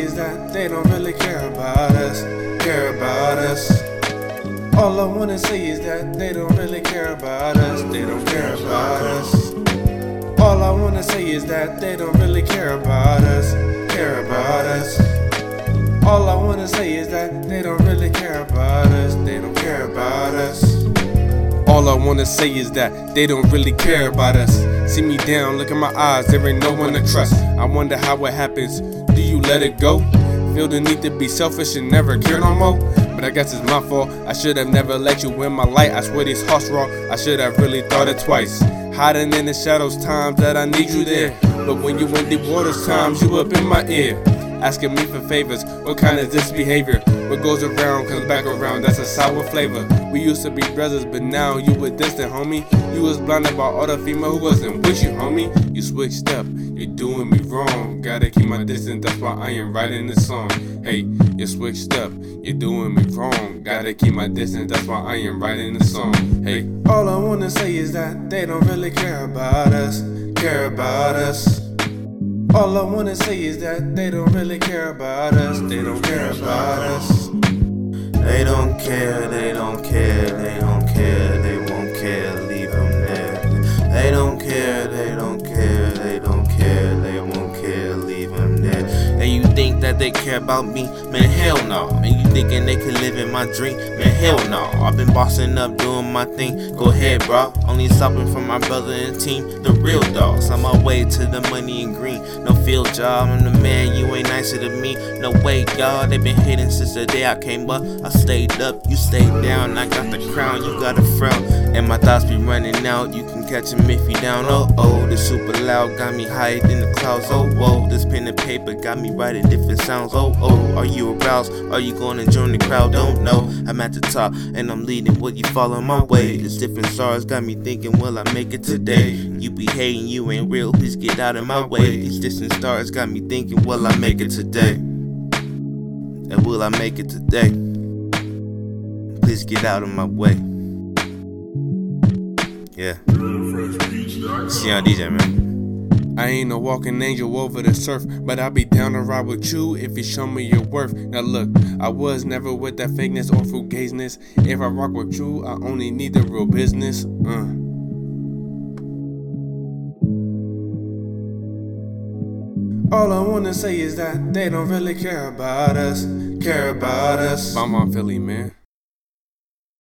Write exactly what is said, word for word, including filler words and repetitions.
is that they don't really care about us, care about us. All I wanna say is that they don't really care about us, they don't care about us. All I wanna say is that they don't really care about us, care about us. All I wanna say is that they don't really care about us, they don't care about us. All I wanna say is that they don't really care about us. See me down, look in my eyes, there ain't no one to trust. I wonder how it happens, do you let it go? Feel the need to be selfish and never care no more? But I guess it's my fault, I should have never let you in my light. I swear these hearts wrong, I should have really thought it twice. Hiding in the shadows, times that I need you there. But when you in deep waters, times you up in my ear, asking me for favors. What kind of this behavior? What goes around comes back around, that's a sour flavor. We used to be brothers, but now you were distant, homie. You was blinded by all the female who wasn't with you, homie. You switched up, you're doing me wrong. Gotta keep my distance, that's why I am writing this song. Hey, you switched up, you're doing me wrong. Gotta keep my distance, that's why I am writing this song. Hey, all I wanna say is that they don't really care about us, care about us. All I wanna say is that they don't really care about us, they don't care about us. They don't care, they don't care, they don't care, they won't care, leave them there. They don't care, they don't care, they don't care, they won't care, leave them there. And you think that they care about me? Man, hell no. And you thinking they can live in my dream? Man, hell no. I've been bossing up, doing my thing. Go ahead, bro. Only stopping from my brother and team, the real dogs. On my way to the money and green. No field job, I'm the man, you ain't nicer than me. No way, y'all, they been hating since the day I came up. I stayed up, you stayed down. I got the crown, you got a frown. And my thoughts be running out, you can catch them if you down. Oh, oh, this super loud got me higher than the clouds. Oh, whoa, this pen and paper got me writing different sounds. Oh, oh, are you aroused? Are you gonna join the crowd? Don't know. I'm at the top and I'm leading. Will you follow my way? It's different stars got me thinking, will I make it today? You be hating, you ain't real, please get out of my way. These distant stars got me thinking, will I make it today? And will I make it today? Please get out of my way. Yeah. See on D J, man. I ain't no walking angel over the surf, but I'll be down to ride with you if you show me your worth. Now look, I was never with that fakeness or fugaziness. If I rock with you, I only need the real business. Uh. All I wanna say is that they don't really care about us, care about us. I'm on Philly, man.